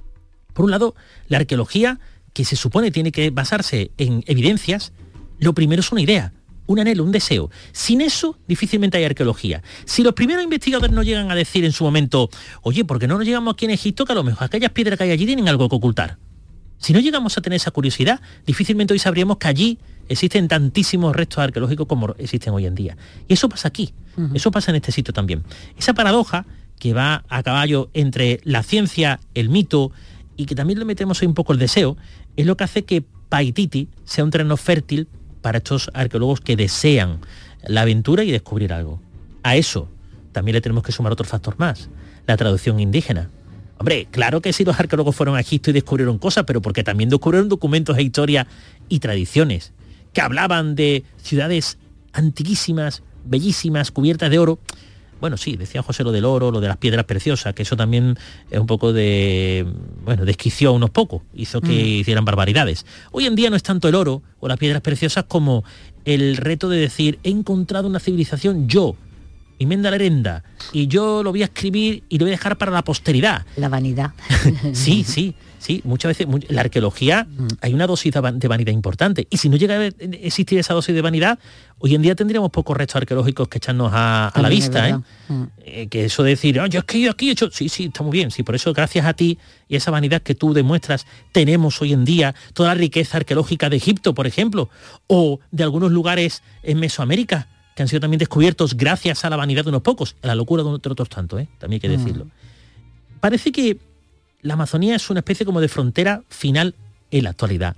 Por un lado, la arqueología, que se supone tiene que basarse en evidencias, lo primero es una idea, un anhelo, un deseo. Sin eso, difícilmente hay arqueología. Si los primeros investigadores no llegan a decir en su momento, oye, ¿por qué no nos llegamos aquí en Egipto que a lo mejor aquellas piedras que hay allí tienen algo que ocultar? Si no llegamos a tener esa curiosidad, difícilmente hoy sabríamos que allí existen tantísimos restos arqueológicos como existen hoy en día. Y eso pasa aquí, uh-huh. Eso pasa en este sitio también. Esa paradoja que va a caballo entre la ciencia, el mito, y que también le metemos ahí un poco el deseo, es lo que hace que Paititi sea un terreno fértil para estos arqueólogos que desean la aventura y descubrir algo. A eso también le tenemos que sumar otro factor más, la traducción indígena. Hombre, claro que sí, los arqueólogos fueron a Egipto y descubrieron cosas, pero porque también descubrieron documentos e historia y tradiciones que hablaban de ciudades antiquísimas, bellísimas, cubiertas de oro. Bueno, sí, decía José lo del oro, lo de las piedras preciosas, que eso también es un poco de... Bueno, desquició a unos pocos, hizo que mm. hicieran barbaridades. Hoy en día no es tanto el oro o las piedras preciosas como el reto de decir, he encontrado una civilización yo, y Menda Lerenda, y yo lo voy a escribir y lo voy a dejar para la posteridad. La vanidad. Sí, sí, sí. Muchas veces mu- la arqueología hay una dosis de, van- de vanidad importante. Y si no llega a haber- existir esa dosis de vanidad, hoy en día tendríamos pocos restos arqueológicos que echarnos a, a la También es vista, ¿eh? verdad. Mm. Eh, que eso de decir, "Ah, yo es que yo aquí he hecho, sí, sí, está muy bien, sí, por eso gracias a ti y esa vanidad que tú demuestras, tenemos hoy en día toda la riqueza arqueológica de Egipto, por ejemplo, o de algunos lugares en Mesoamérica, que han sido también descubiertos gracias a la vanidad de unos pocos, a la locura de otros tantos, ¿eh? También hay que decirlo. Mm. Parece que la Amazonía es una especie como de frontera final en la actualidad,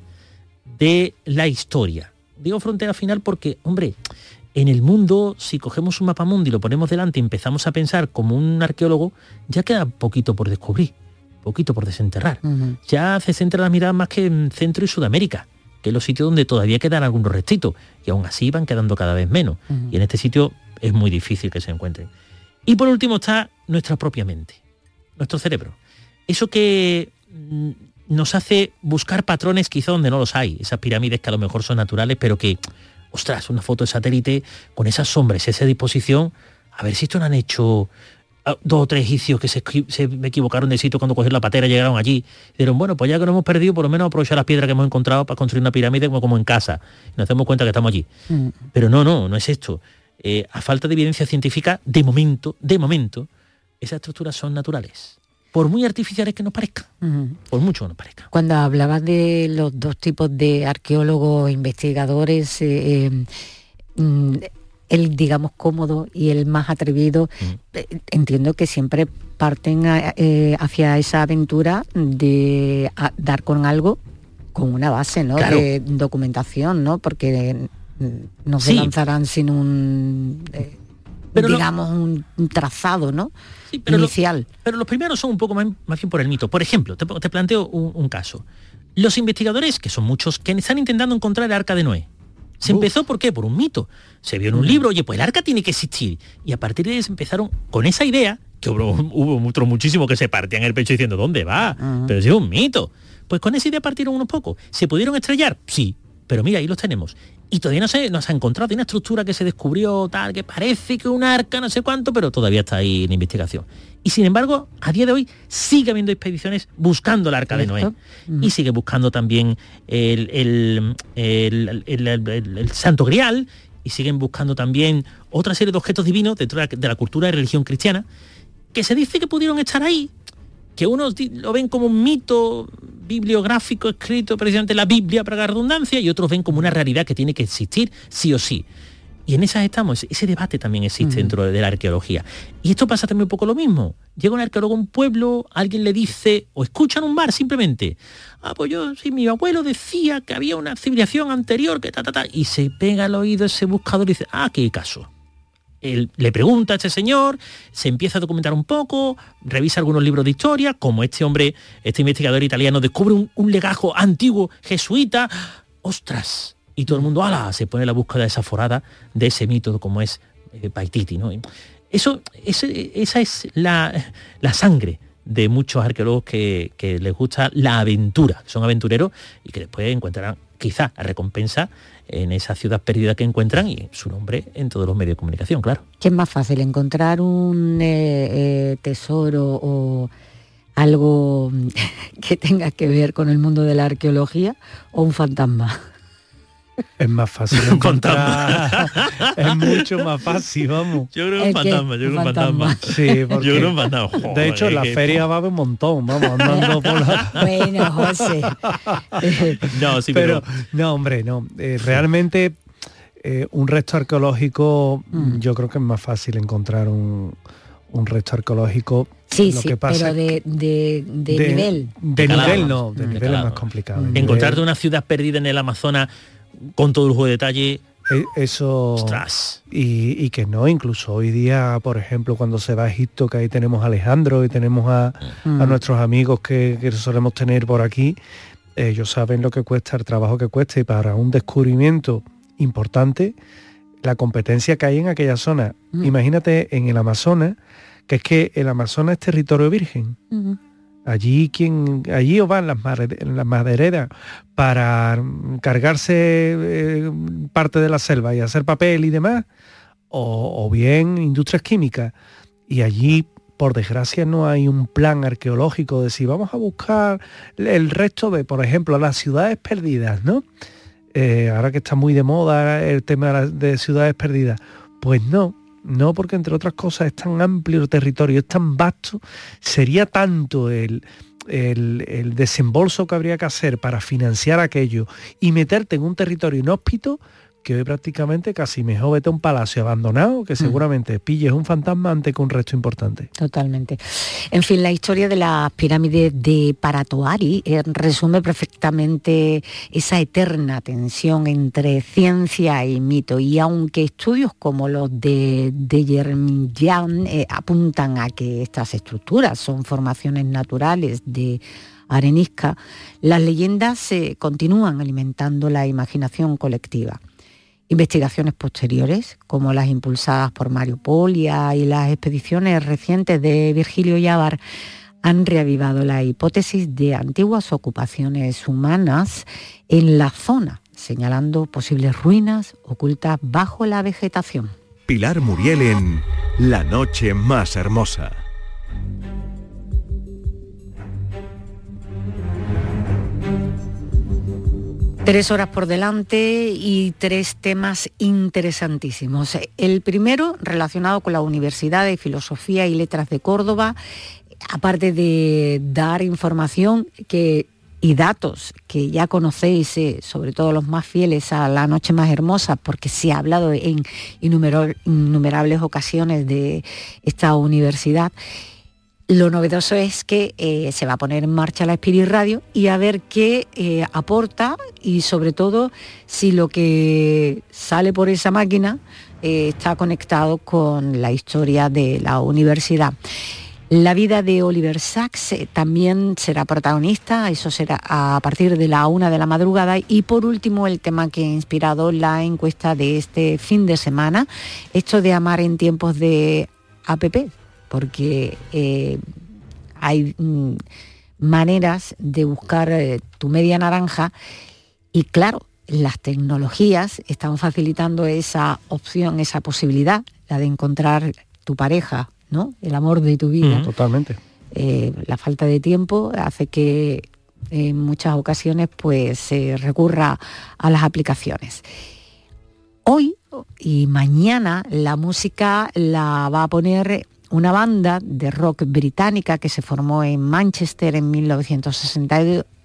de la historia. Digo frontera final porque, hombre, en el mundo, si cogemos un mapamundi y lo ponemos delante y empezamos a pensar como un arqueólogo, ya queda poquito por descubrir, poquito por desenterrar. Uh-huh. Ya se centra la mirada más que en Centro y Sudamérica, que es los sitios donde todavía quedan algunos restitos, y aún así van quedando cada vez menos. Uh-huh. Y en este sitio es muy difícil que se encuentren. Y por último está nuestra propia mente, nuestro cerebro. Eso que mm, nos hace buscar patrones quizá donde no los hay, esas pirámides que a lo mejor son naturales, pero que, ostras, una foto de satélite con esas sombras, esa disposición, a ver si esto no han hecho dos o tres egipcios que se, se equivocaron de sitio cuando cogieron la patera, llegaron allí, y dijeron, bueno, pues ya que nos hemos perdido, por lo menos aprovechar las piedras que hemos encontrado para construir una pirámide como, como en casa, y nos damos cuenta que estamos allí. Mm. Pero no, no, no es esto. Eh, a falta de evidencia científica, de momento, de momento, esas estructuras son naturales. Por muy artificiales que nos parezcan, uh-huh. por mucho que nos parezcan. Cuando hablabas de los dos tipos de arqueólogos, investigadores, eh, eh, el, digamos, cómodo y el más atrevido, uh-huh. eh, entiendo que siempre parten a, eh, hacia esa aventura de a, dar con algo con una base, ¿no? Claro. De documentación, ¿no? Porque no se sí. lanzarán sin un... Eh, pero digamos, lo, un, un trazado, ¿no? Sí, pero inicial. Lo, pero los primeros son un poco más, más bien por el mito. Por ejemplo, te, te planteo un, un caso. Los investigadores, que son muchos, que están intentando encontrar el arca de Noé. Se Uf. empezó, ¿por qué? Por un mito. Se vio en un mm. libro, oye, pues el arca tiene que existir. Y a partir de ahí se empezaron con esa idea, que hubo, hubo otros muchísimos que se partían el pecho diciendo, ¿dónde va? Uh-huh. Pero si es un mito. Pues con esa idea partieron unos pocos. ¿Se pudieron estrellar? Sí. Pero mira, ahí los tenemos. Y todavía no se, no se ha encontrado. Hay una estructura que se descubrió, tal, que parece que un arca, no sé cuánto, pero todavía está ahí en investigación. Y sin embargo, a día de hoy sigue habiendo expediciones buscando el arca de Noé. Mm. Y sigue buscando también el, el, el, el, el, el, el Santo Grial, y siguen buscando también otra serie de objetos divinos dentro de la, de la cultura y religión cristiana, que se dice que pudieron estar ahí, que unos lo ven como un mito bibliográfico escrito precisamente en la Biblia para la redundancia, y otros ven como una realidad que tiene que existir sí o sí. Y en esas estamos, ese debate también existe uh-huh. dentro de la arqueología. Y esto pasa también un poco lo mismo. Llega un arqueólogo a un pueblo, alguien le dice, o escucha en un bar simplemente, ah, pues yo, sí, mi abuelo decía que había una civilización anterior, que ta, ta, ta, y se pega al oído ese buscador y dice, ah, qué caso. Él le pregunta a este señor, se empieza a documentar un poco, revisa algunos libros de historia, como este hombre, este investigador italiano, descubre un, un legajo antiguo jesuita, ¡ostras! Y todo el mundo, ¡ala!, se pone en la búsqueda desaforada de ese mito como es eh, Paititi, ¿no? Eso, ese, esa es la, la sangre de muchos arqueólogos que, que les gusta la aventura, que son aventureros y que después encontrarán quizá la recompensa en esa ciudad perdida que encuentran y su nombre en todos los medios de comunicación, claro. ¿Qué es más fácil, encontrar un eh, eh, tesoro o algo que tenga que ver con el mundo de la arqueología o un fantasma? Es más fácil encontrar. Es mucho más fácil, vamos. Yo creo un fantasma, yo creo un fantasma. Sí, porque yo creo un fantasma. Joder, de hecho, en la feria va a haber un montón, vamos, andando por la... Bueno, José. No, sí, pero... pero... No, hombre, no. Eh, realmente, eh, un resto arqueológico, mm. yo creo que es más fácil encontrar un, un resto arqueológico. Sí, lo sí, que pasa pero de, de, de, de nivel. De, de nivel no, de, de nivel es más complicado. Mm. Encontrarte una ciudad perdida en el Amazonas con todo el juego de detalle, eso. Ostras. Y, y que no, incluso hoy día, por ejemplo, cuando se va a Egipto, que ahí tenemos a Alejandro y tenemos a, mm. a nuestros amigos que, que solemos tener por aquí, ellos saben lo que cuesta, el trabajo que cuesta, y para un descubrimiento importante, la competencia que hay en aquella zona. Mm. Imagínate en el Amazonas, que es que el Amazonas es territorio virgen. Mm. Allí quien allí os van las, las madereras para cargarse eh, parte de la selva y hacer papel y demás, o, o bien industrias químicas, y allí, por desgracia, no hay un plan arqueológico de si vamos a buscar el resto de, por ejemplo, las ciudades perdidas, ¿no? Eh, ahora que está muy de moda el tema de, las, de ciudades perdidas. Pues no, no, porque entre otras cosas es tan amplio el territorio, es tan vasto, sería tanto el, el, el desembolso que habría que hacer para financiar aquello y meterte en un territorio inhóspito, que hoy prácticamente casi mejor vete a un palacio abandonado, que seguramente pilles un fantasma antes que un resto importante. Totalmente. En fin, la historia de las pirámides de Paratoari eh, resume perfectamente esa eterna tensión entre ciencia y mito, y aunque estudios como los de, de Yermian eh, apuntan a que estas estructuras son formaciones naturales de arenisca, las leyendas eh, continúan alimentando la imaginación colectiva. Investigaciones posteriores, como las impulsadas por Mario Poglia y las expediciones recientes de Virgilio Llávaro, han reavivado la hipótesis de antiguas ocupaciones humanas en la zona, señalando posibles ruinas ocultas bajo la vegetación. Pilar Muriel en La noche más hermosa. Tres horas por delante y tres temas interesantísimos. El primero, relacionado con la Universidad de Filosofía y Letras de Córdoba, aparte de dar información que, y datos que ya conocéis, eh, sobre todo los más fieles a La noche más hermosa, porque se ha hablado en innumerables ocasiones de esta universidad. Lo novedoso es que eh, se va a poner en marcha la Spirit Radio y a ver qué eh, aporta, y sobre todo si lo que sale por esa máquina eh, está conectado con la historia de la universidad. La vida de Oliver Sacks eh, también será protagonista, eso será a partir de la una de la madrugada. Y por último, el tema que ha inspirado la encuesta de este fin de semana, esto de amar en tiempos de app, porque eh, hay mm, maneras de buscar eh, tu media naranja, y claro, las tecnologías están facilitando esa opción, esa posibilidad, la de encontrar tu pareja, ¿no? El amor de tu vida. Mm, totalmente. Eh, la falta de tiempo hace que en muchas ocasiones pues se recurra a las aplicaciones. Hoy y mañana la música la va a poner una banda de rock británica que se formó en Manchester en mil novecientos sesenta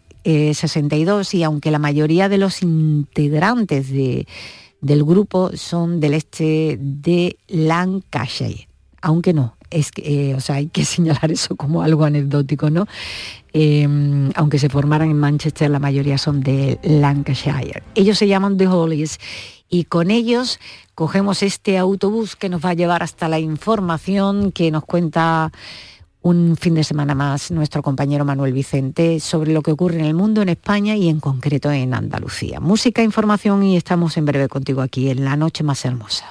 y dos, y aunque la mayoría de los integrantes de, del grupo son del este de Lancashire, aunque no, es que, eh, o sea, hay que señalar eso como algo anecdótico, ¿no? Eh, aunque se formaran en Manchester, la mayoría son de Lancashire. Ellos se llaman The Hollies, y con ellos cogemos este autobús que nos va a llevar hasta la información que nos cuenta un fin de semana más nuestro compañero Manuel Vicente sobre lo que ocurre en el mundo, en España y en concreto en Andalucía. Música, información, y estamos en breve contigo aquí en La noche más hermosa.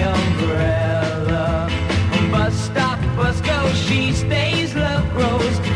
She stays, love grows.